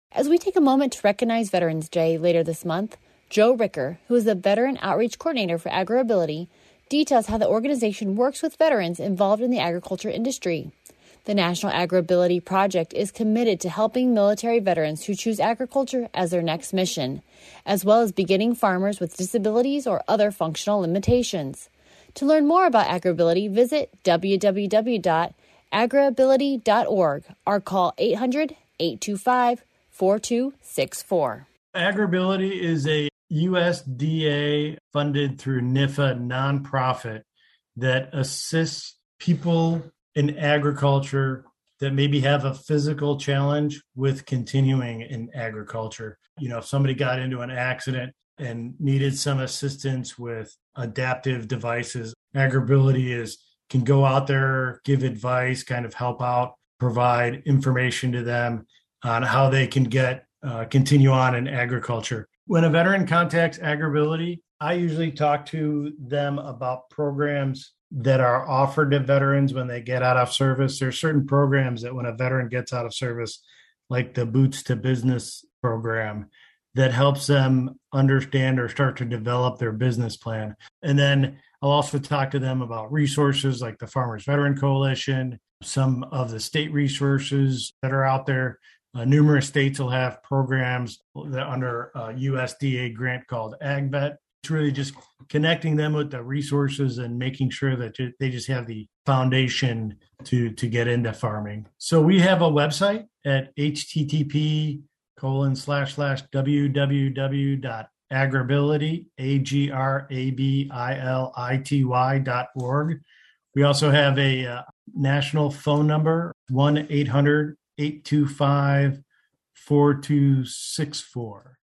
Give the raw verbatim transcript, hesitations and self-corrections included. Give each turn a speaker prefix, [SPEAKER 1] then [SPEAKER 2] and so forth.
[SPEAKER 1] As we take a moment to recognize Veterans Day later this month, Joe Ricker, who is the Veteran Outreach Coordinator for AgriAbility, details how the organization works with veterans involved in the agriculture industry. The National AgriAbility Project is committed to helping military veterans who choose agriculture as their next mission, as well as beginning farmers with disabilities or other functional limitations. To learn more about AgriAbility, visit w w w dot agriability dot org or call eight hundred, eight two five, four two six four.
[SPEAKER 2] AgriAbility is a U S D A funded through N I F A nonprofit that assists people in agriculture that maybe have a physical challenge with continuing in agriculture. You know, if somebody got into an accident and needed some assistance with adaptive devices, AgriAbility is can go out there, give advice, kind of help out, provide information to them on how they can get uh, continue on in agriculture. When a veteran contacts AgriAbility, I usually talk to them about programs that are offered to veterans when they get out of service. There are certain programs that when a veteran gets out of service, like the Boots to Business program, that helps them understand or start to develop their business plan. And then I'll also talk to them about resources like the Farmers Veteran Coalition, some of the state resources that are out there. Uh, numerous states will have programs that under a U S D A grant called AgVet. It's really just connecting them with the resources and making sure that they just have the foundation to, to get into farming. So we have a website at http colon slash slash www dot agribility, A G R A B I L I T Y dot org. We also have a uh, national phone number, one eight hundred, eight two five, four two six four.